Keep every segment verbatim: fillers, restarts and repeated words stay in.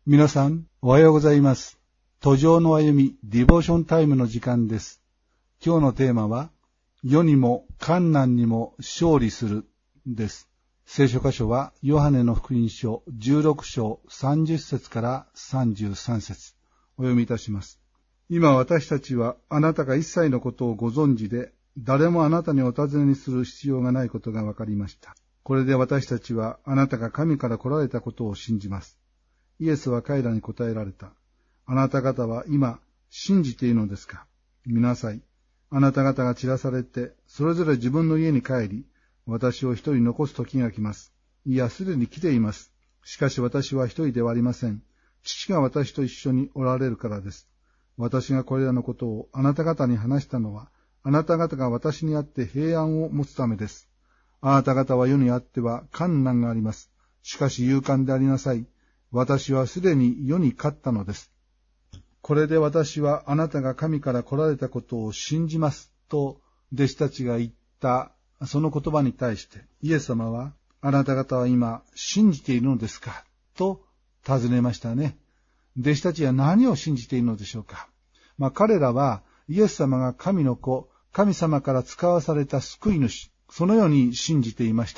皆さん、おはようございます。途上の歩み、ディボーションタイムの時間です。今日のテーマは、世にも困難にも勝利するです。聖書箇所は、ヨハネの福音書じゅうろく章さんじゅっ節からさんじゅうさん節。お読みいたします。今私たちはあなたが一切のことをご存知で、誰もあなたにお尋ねにする必要がないことが分かりました。これで私たちはあなたが神から来られたことを信じます。イエスは彼らに答えられた。あなた方は今信じているのですか。見なさい。あなた方が散らされて、それぞれ自分の家に帰り、私を一人残す時が来ます。いや、すでに来ています。しかし私は一人ではありません。父が私と一緒におられるからです。私がこれらのことをあなた方に話したのは、あなた方が私にあって平安を持つためです。あなた方は世にあっては困難があります。しかし勇敢でありなさい。私はすでに世に勝ったのです。これで私はあなたが神から来られたことを信じます。と弟子たちが言ったその言葉に対して、イエス様は、あなた方は今信じているのですかと尋ねましたね。弟子たちは何を信じているのでしょうか。まあ彼らはイエス様が神の子、神様から使わされた救い主、そのように信じていました。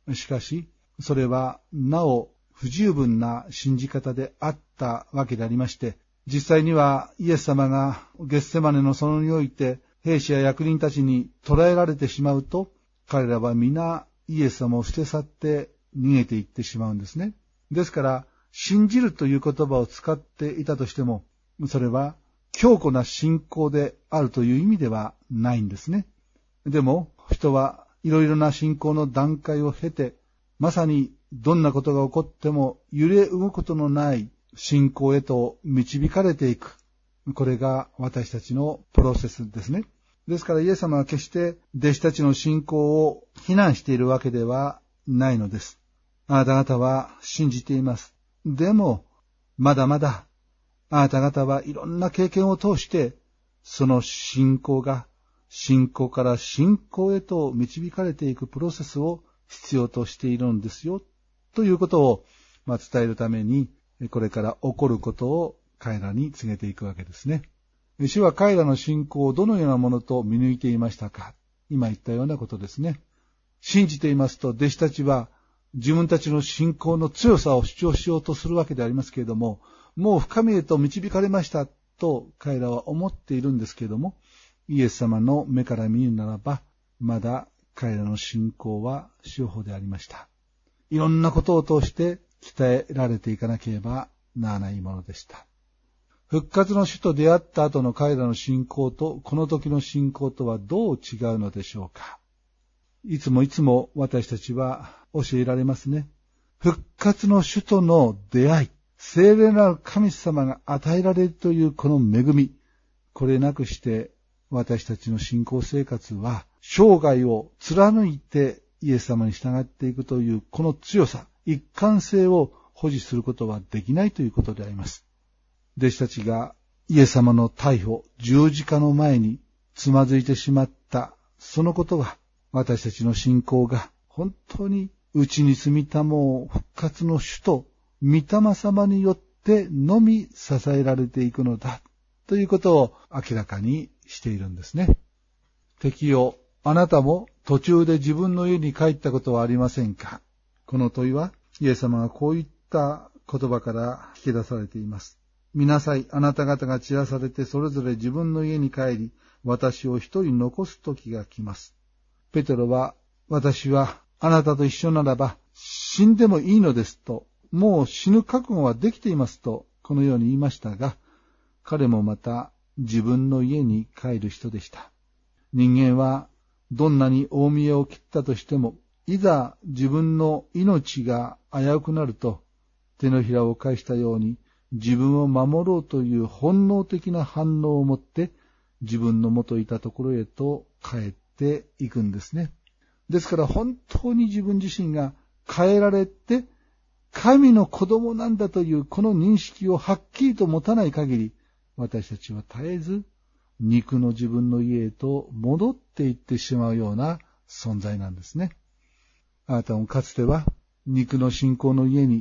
しかし、それはなお不十分な信じ方であったわけでありまして、実際にはイエス様がゲッセマネの園において兵士や役人たちに捕らえられてしまうと、彼らは皆イエス様を捨て去って逃げていってしまうんですね。ですから、信じるという言葉を使っていたとしても、それは強固な信仰であるという意味ではないんですね。でも、人はいろいろな信仰の段階を経て、まさにどんなことが起こっても揺れ動くことのない信仰へと導かれていく。これが私たちのプロセスですね。ですからイエス様は決して弟子たちの信仰を非難しているわけではないのです。あなた方は信じています。でも、まだまだあなた方はいろんな経験を通して、その信仰が信仰から信仰へと導かれていくプロセスを必要としているんですよ。ということを、まあ、伝えるために、これから起こることを彼らに告げていくわけですね。主は彼らの信仰をどのようなものと見抜いていましたか。今言ったようなことですね。信じていますと、弟子たちは自分たちの信仰の強さを主張しようとするわけでありますけれども、もう深みへと導かれましたと彼らは思っているんですけれども、イエス様の目から見るならば、まだ彼らの信仰は主法でありました。いろんなことを通して鍛えられていかなければならないものでした。復活の主と出会った後の彼らの信仰とこの時の信仰とはどう違うのでしょうか。いつもいつも私たちは教えられますね。復活の主との出会い、聖霊なる神様が与えられるというこの恵み、これなくして私たちの信仰生活は生涯を貫いてイエス様に従っていくというこの強さ、一貫性を保持することはできないということであります。弟子たちがイエス様の逮捕、十字架の前につまずいてしまったそのことが、私たちの信仰が本当に内に住みたも復活の主と御霊様によってのみ支えられていくのだということを明らかにしているんですね。敵よ、あなたも途中で自分の家に帰ったことはありませんか。この問いはイエス様がこういった言葉から引き出されています。見なさい、あなた方が散らされてそれぞれ自分の家に帰り、私を一人残す時が来ます。ペテロは、私はあなたと一緒ならば死んでもいいのですと、もう死ぬ覚悟はできていますと、このように言いましたが、彼もまた自分の家に帰る人でした。人間はどんなに大見栄を切ったとしても、いざ自分の命が危うくなると、手のひらを返したように自分を守ろうという本能的な反応を持って自分の元いたところへと帰っていくんですね。ですから本当に自分自身が変えられて神の子供なんだというこの認識をはっきりと持たない限り、私たちは絶えず肉の自分の家へと戻っていってしまうような存在なんですね。あなたもかつては肉の信仰の家に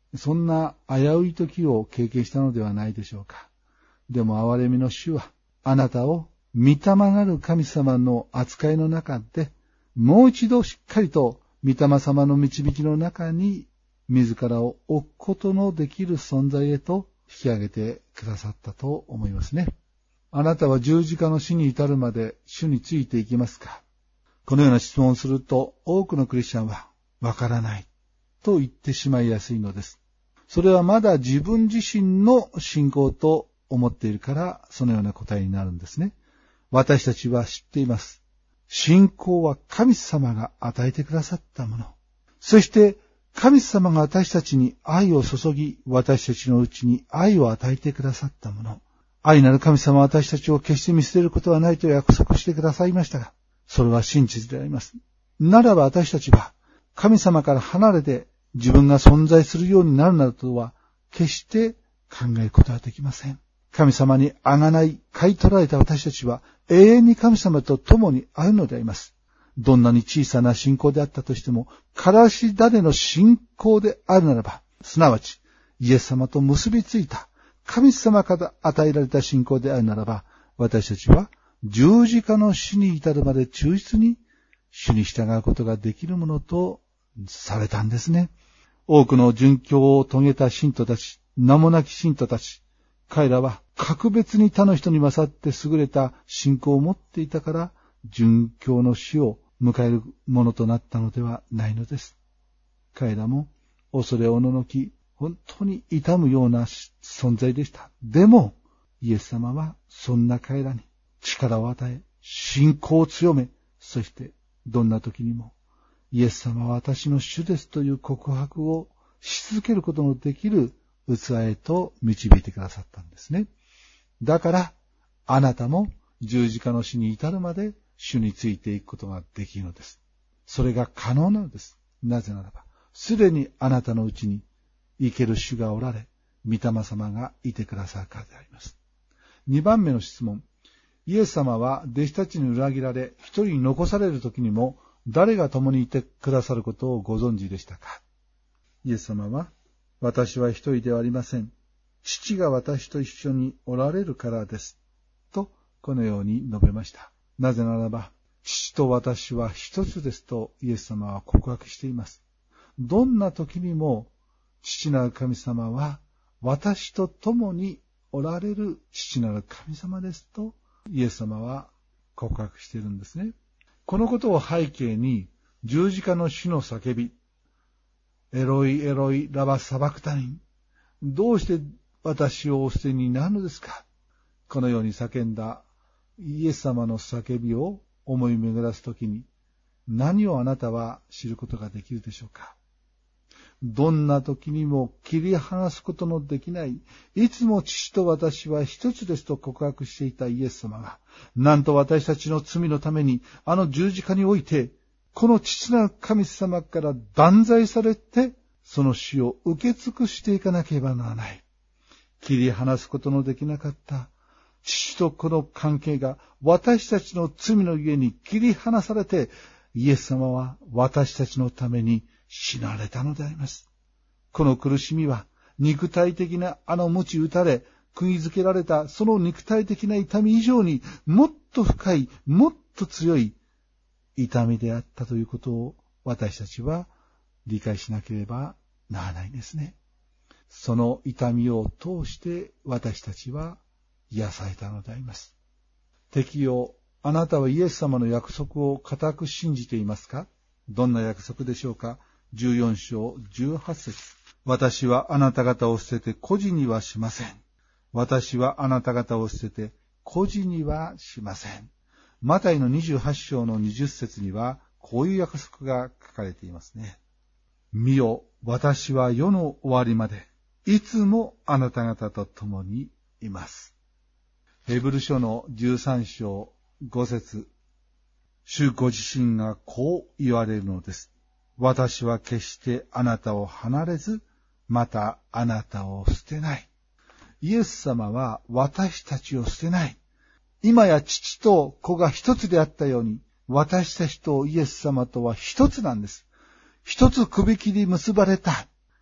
そんな危うい時を経験したのではないでしょうか。でも憐れみの主は、あなたを御霊なる神様の扱いの中で、もう一度しっかりと御霊様の導きの中に自らを置くことのできる存在へと引き上げてくださったと思いますね。あなたは十字架の死に至るまで主についていきますか？このような質問をすると多くのクリスチャンはわからないと言ってしまいやすいのです。それはまだ自分自身の信仰と思っているからそのような答えになるんですね。私たちは知っています。信仰は神様が与えてくださったもの。そして神様が私たちに愛を注ぎ、私たちのうちに愛を与えてくださったもの。愛なる神様は私たちを決して見捨てることはないと約束してくださいましたが、それは真実であります。ならば私たちは神様から離れて自分が存在するようになるなどとは決して考えることはできません。神様にあがない買い取られた私たちは永遠に神様と共にあるのであります。どんなに小さな信仰であったとしても、からし種の信仰であるならば、すなわちイエス様と結びついた神様から与えられた信仰であるならば、私たちは十字架の死に至るまで忠実に主に従うことができるものとされたんですね。多くの殉教を遂げた信徒たち、名もなき信徒たち、彼らは格別に他の人に勝って優れた信仰を持っていたから、殉教の死を迎えるものとなったのではないのです。彼らも恐れおののき、本当に痛むような存在でした。でも、イエス様はそんな彼らに力を与え、信仰を強め、そしてどんな時にも、イエス様は私の主ですという告白をし続けることのできる器へと導いてくださったんですね。だから、あなたも十字架の死に至るまで主についていくことができるのです。それが可能なのです。なぜならば、すでにあなたのうちに生ける主がおられ、御霊様がいてくださるからであります。二番目の質問。イエス様は弟子たちに裏切られ、一人に残される時にも、誰が共にいてくださることをご存知でしたか？イエス様は、私は一人ではありません。父が私と一緒におられるからです。と、このように述べました。なぜならば、父と私は一つですとイエス様は告白しています。どんな時にも、父なる神様は私と共におられる父なる神様ですとイエス様は告白しているんですね。このことを背景に十字架の死の叫び、エロイエロイラバサバクタニン、どうして私をお捨てになるのですか、このように叫んだイエス様の叫びを思い巡らすときに、何をあなたは知ることができるでしょうか。どんな時にも切り離すことのできない、いつも父と私は一つですと告白していたイエス様が、なんと私たちの罪のためにあの十字架において、この父なる神様から断罪されて、その死を受け尽くしていかなければならない。切り離すことのできなかった父とこの関係が私たちの罪のゆえに切り離されて、イエス様は私たちのために死なれたのであります。この苦しみは肉体的なあの鞭打たれ、釘付けられたその肉体的な痛み以上にもっと深い、もっと強い痛みであったということを私たちは理解しなければならないんですね。その痛みを通して私たちは癒されたのであります。敵よ、あなたはイエス様の約束を固く信じていますか？どんな約束でしょうか？じゅうよん章じゅうはち節。私はあなた方を捨てて孤児にはしません。私はあなた方を捨てて孤児にはしません。マタイのにじゅうはち章のにじゅっ節にはこういう約束が書かれていますね。見よ、私は世の終わりまでいつもあなた方と共にいます。ヘブル書のじゅうさん章ご節。主ご自身がこう言われるのです。私は決してあなたを離れず、またあなたを捨てない。イエス様は私たちを捨てない。今や父と子が一つであったように、私たちとイエス様とは一つなんです。一つ首切り結ばれた。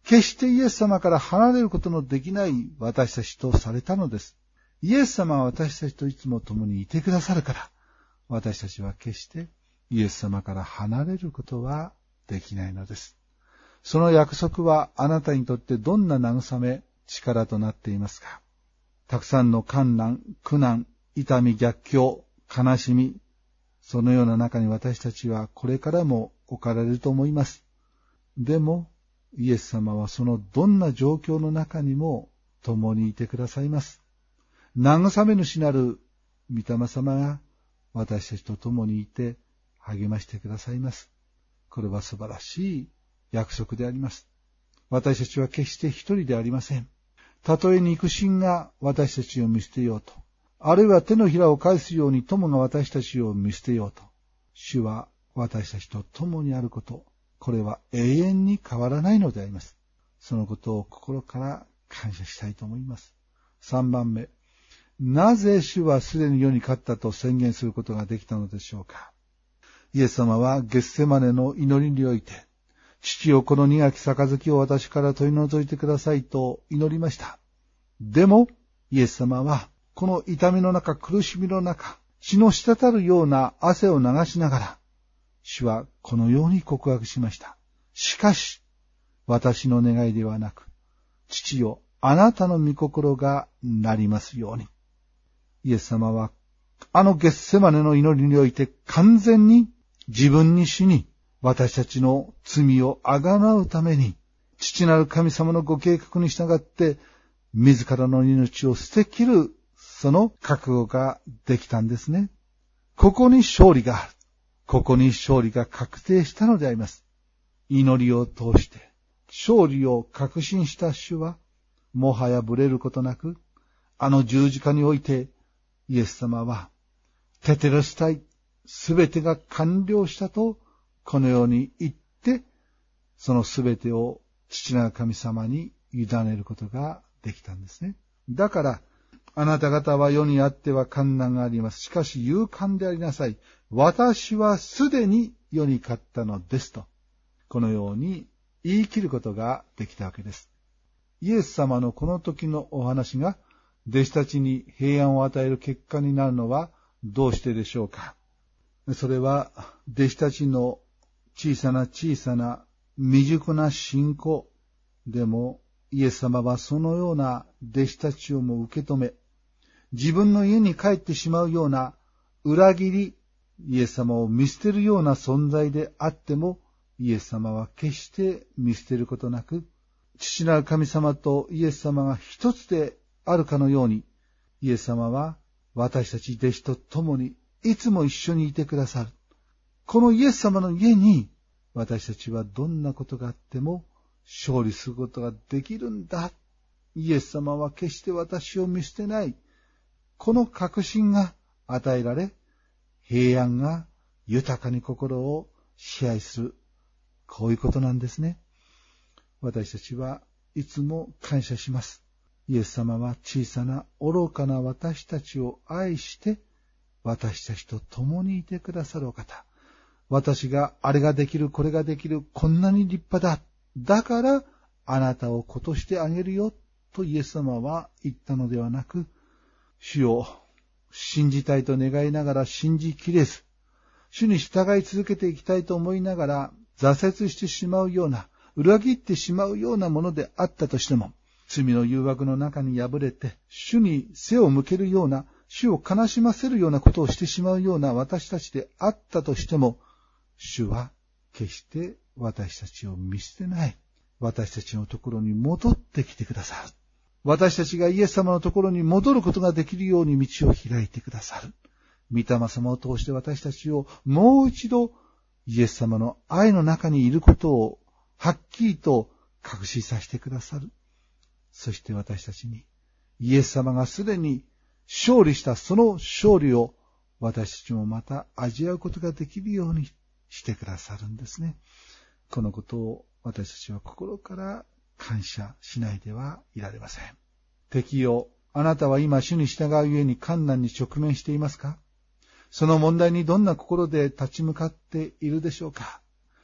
決してイエス様から離れることのできない私たちとされたのです。イエス様は私たちといつも共にいてくださるから、私たちは決してイエス様から離れることはできないのです。その約束はあなたにとってどんな慰め、力となっていますか？たくさんの困難、苦難、痛み、逆境、悲しみ、そのような中に私たちはこれからも置かれると思います。でも、イエス様はそのどんな状況の中にも共にいてくださいます。慰め主なる御霊様が私たちと共にいて励ましてくださいます。これは素晴らしい約束であります。私たちは決して一人でありません。たとえ肉親が私たちを見捨てようと、あるいは手のひらを返すように友が私たちを見捨てようと、主は私たちと共にあること、これは永遠に変わらないのであります。そのことを心から感謝したいと思います。さんばんめ、なぜ主はすでに世に勝ったと宣言することができたのでしょうか。イエス様はゲッセマネの祈りにおいて、父よ、この苦き杯を私から取り除いてくださいと祈りました。でも、イエス様は、この痛みの中、苦しみの中、血の滴るような汗を流しながら、主はこのように告白しました。しかし、私の願いではなく、父よ、あなたの御心がなりますように。イエス様は、あのゲッセマネの祈りにおいて完全に自分に死に、私たちの罪をあがなうために、父なる神様のご計画に従って、自らの命を捨てきる、その覚悟ができたんですね。ここに勝利がある。ここに勝利が確定したのであります。祈りを通して、勝利を確信した主は、もはやぶれることなく、あの十字架において、イエス様は、テテレスタイ、すべてが完了したと、このように言って、そのすべてを父なる神様に委ねることができたんですね。だから、あなた方は世にあっては困難があります。しかし勇敢でありなさい。私はすでに世に勝ったのですと、このように言い切ることができたわけです。イエス様のこの時のお話が、弟子たちに平安を与える結果になるのはどうしてでしょうか。それは、弟子たちの小さな小さな未熟な信仰でも、イエス様はそのような弟子たちをも受け止め、自分の家に帰ってしまうような裏切り、イエス様を見捨てるような存在であっても、イエス様は決して見捨てることなく、父なる神様とイエス様が一つであるかのように、イエス様は私たち弟子と共にいつも一緒にいてくださる。このイエス様の家に、私たちはどんなことがあっても勝利することができるんだ。イエス様は決して私を見捨てない。この確信が与えられ、平安が豊かに心を支配する。こういうことなんですね。私たちはいつも感謝します。イエス様は小さな愚かな私たちを愛して、私たちと共にいてくださるお方。私があれができる、これができる、こんなに立派だ。だからあなたを子としてあげるよとイエス様は言ったのではなく、主を信じたいと願いながら信じきれず、主に従い続けていきたいと思いながら挫折してしまうような、裏切ってしまうようなものであったとしても、罪の誘惑の中に敗れて、主に背を向けるような、主を悲しませるようなことをしてしまうような私たちであったとしても、主は決して私たちを見捨てない。私たちのところに戻ってきてくださる。私たちがイエス様のところに戻ることができるように道を開いてくださる。御霊様を通して私たちをもう一度イエス様の愛の中にいることをはっきりと確信させてくださる。そして私たちにイエス様がすでに勝利したその勝利を私たちもまた味わうことができるようにしてくださるんですね。このことを私たちは心から感謝しないではいられません。敵よ、あなたは今主に従うゆえに困難に直面していますか？その問題にどんな心で立ち向かっているでしょうか？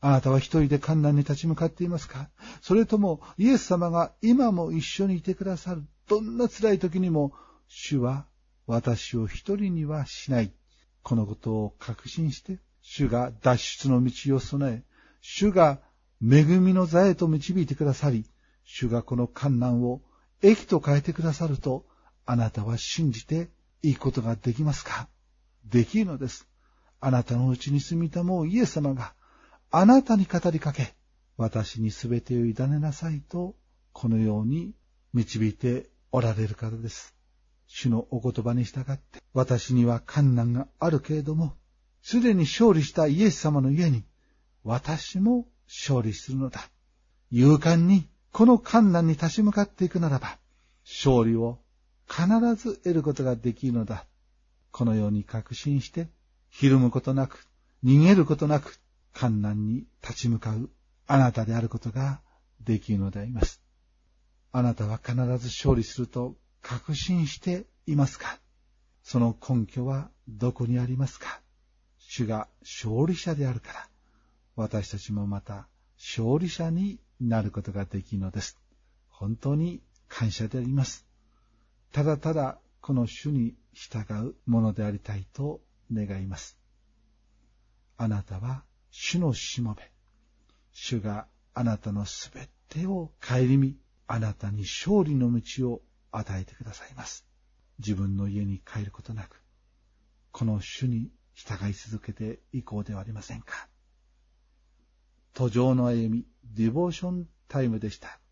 あなたは一人で困難に立ち向かっていますか？それともイエス様が今も一緒にいてくださる。どんな辛い時にも主は私を一人にはしない。このことを確信して、主が脱出の道を備え、主が恵みの座へと導いてくださり、主がこの困難を益と変えてくださると、あなたは信じていいことができますか？できるのです。あなたのうちに住みたもうイエス様が、あなたに語りかけ、私にすべてを委ねなさいと、このように導いておられるからです。主のお言葉に従って、私には困難があるけれども、すでに勝利したイエス様の家に、私も勝利するのだ。勇敢にこの困難に立ち向かっていくならば、勝利を必ず得ることができるのだ。このように確信して、ひるむことなく、逃げることなく、困難に立ち向かうあなたであることができるのであります。あなたは必ず勝利すると確信していますか？その根拠はどこにありますか？主が勝利者であるから、私たちもまた勝利者になることができるのです。本当に感謝であります。ただただこの主に従うものでありたいと願います。あなたは主のしもべ。主があなたのすべてを顧み、あなたに勝利の道を与えてくださいます。自分の家に帰ることなく、この主に従い続けていこうではありませんか。途上の歩み、ディボーションタイムでした。